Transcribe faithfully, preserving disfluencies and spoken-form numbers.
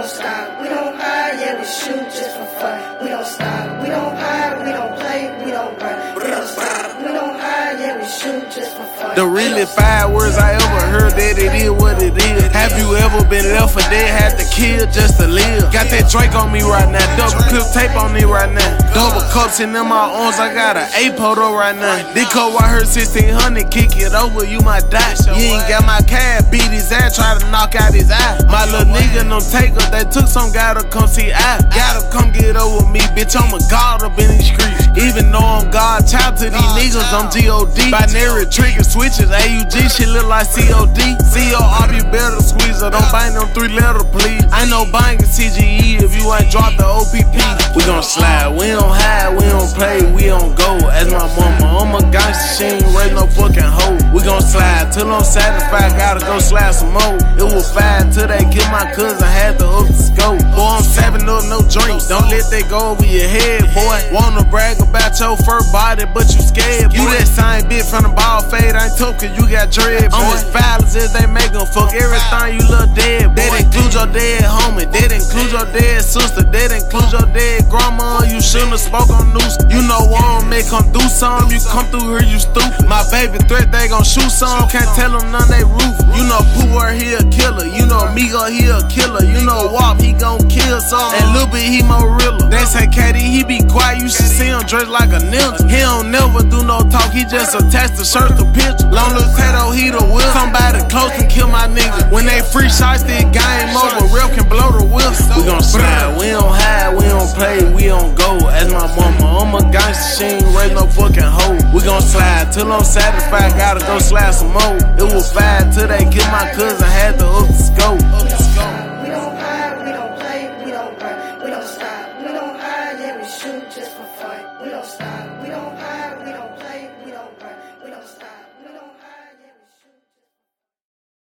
don't stop, we don't hide, yeah, we shoot just for fun. We don't stop, we don't hide, we don't play, we don't run. We don't stop, we don't hide, yeah, we shoot just for fun. The really five words I ever heard, that it is what it is. Have you ever been left for dead, had to kill just to live? Got that Drake on me right now, double clip tape on me right now. Double cups in my arms, I got an A-Poto right now. This coat I heard sixteen hundred, kick it over, you might die. You ain't got my cab, beat his ass, try to knock out his eye. My little nigga no take up, they took some guy to come see I. Gotta come get over me, bitch, I'm a god up in these streets. Even though I'm God, child to these niggas, I'm G O D. Binary trigger switches, A U G, shit look like C O D. C O R, you better squeeze her, don't bang them three letter, please. Ain't no banging C G E if you ain't drop the O P P. We gon' slide, we don't hide, we don't play, we don't go. As my mama, I'm a gangster, she ain't raise no fucking hoe. We gon' slide till I'm satisfied, gotta go slide some more. It was five till they get my cousin, had to up the scope. Boy, I'm saving up no drinks, don't let that go over your head, boy. Wanna brag about your first body, but you scared, boy. You that same bitch from the ball fade, ain't tough cause you got dread, boy. I'm as foul as if they make them fuck everything you look dead, boy. That include your dead homie, that include your dead sister, that include your dead grandma. You shouldn't have spoke on news. You know one may come do something, you come through here, you stupid. My baby threat, they gon' shoot some, can't tell them none they roof. You know Pooh, he a killer, you know Migo, he a killer. You know Wop, he gon' kill some, and Lil B, he more realer. They say K D, he be quiet, you should see him dressed like a ninja. He don't never do no talk, he just attach the shirt to picture. Long little tattoo, he the whip. Somebody close and kill my nigga. When they free shots, this game over, real can blow the whip. We gon' slide, we don't hide, we don't play, we don't go. As my mama, I'm a gangster, she ain't raise no fucking hoe. We gon' slide till I'm satisfied, gotta go slide some more. It was five till they get my cousin, had to up the scope. We don't hide, we don't play, we don't run. We don't stop, we don't hide, yeah, we shoot just for fun. We don't stop, we don't hide.